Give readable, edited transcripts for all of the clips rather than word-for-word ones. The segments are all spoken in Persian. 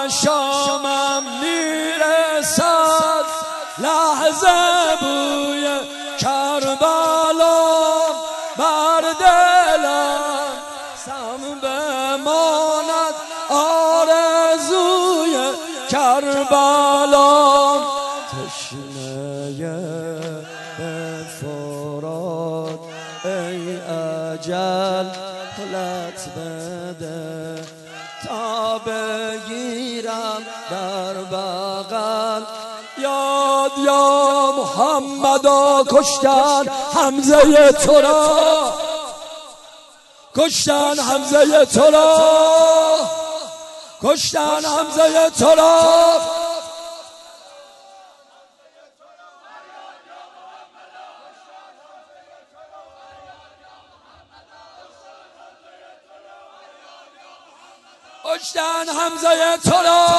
شامم میرسد لحظه بوی کربلا بر دلم سم بماند آرزوی کربلا تشنه به فرات ای اجل حلت بده تا بگیرم در بغل یاد یا محمدا کشتن حمزه تو را کشتن حمزه تو را کشتن حمزه تو را کشتن حمزه تو را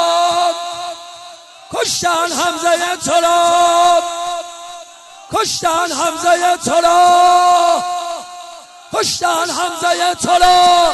کشتن حمزه تو را کشتن حمزه تو را کشتن حمزه تو را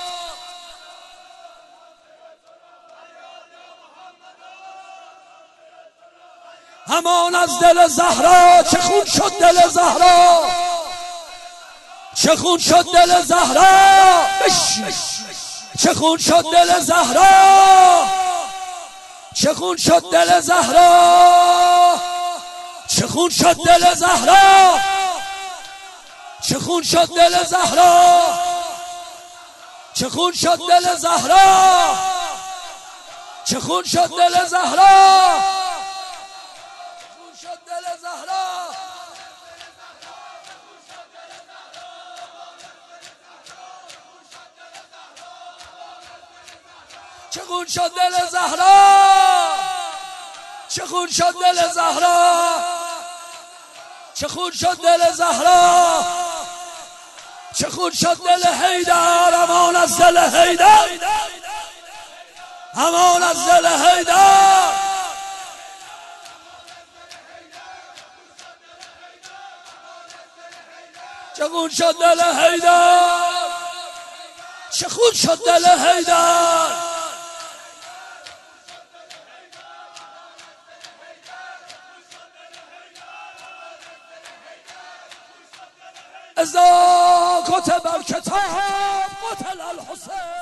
همان از دل زهرا چه خون شد دل زهرا چه خون شد دل زهرا چه خون شد دل زهرا چه خون شد دل زهرا چه خون شد دل زهرا چه خون شد دل زهرا چه خون شد دل زهرا چه خون شد دل زهرا چه خون شد دل زهرا چه خون شد دل زهرا چه خون شد دل زهرا چه خون شد دل حیدر امان از دل حیدر امان از دل حیدر چه خون شد دل حیدر چه خون شد دل حیدر اذا كتب الكتاب قتل الحسين